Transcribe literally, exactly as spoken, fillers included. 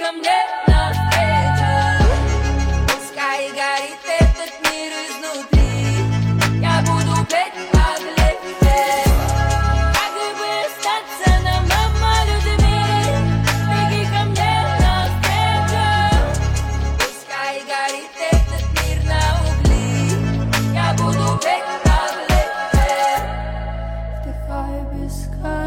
ко мне навстречу. Пускай горит этот мир изнутри, я буду петь как лететь. Как бы остаться нам, мама, людьми, беги ко мне навстречу. Пускай горит этот мир на угли, я буду петь как лететь. Вдыхай без